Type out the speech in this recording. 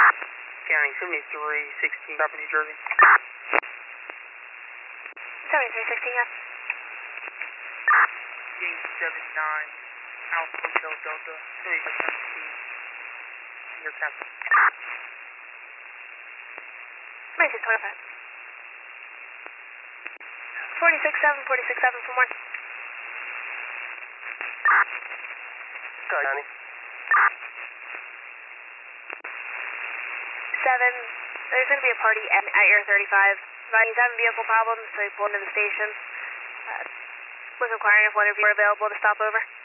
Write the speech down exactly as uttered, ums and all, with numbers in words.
County seventy-three sixteen, Papa, New Jersey. seventy-three sixteen, yeah. eight seven nine, Alpha Hotel Delta, seventy-six seventeen, your captain. twenty-six twenty-five. forty-six seven, forty-six seven for more. County. seven, there's going to be a party at, at your thirty-five. He's having vehicle problems, so he pulled into the station. Uh, was inquiring if one of you are available to stop over.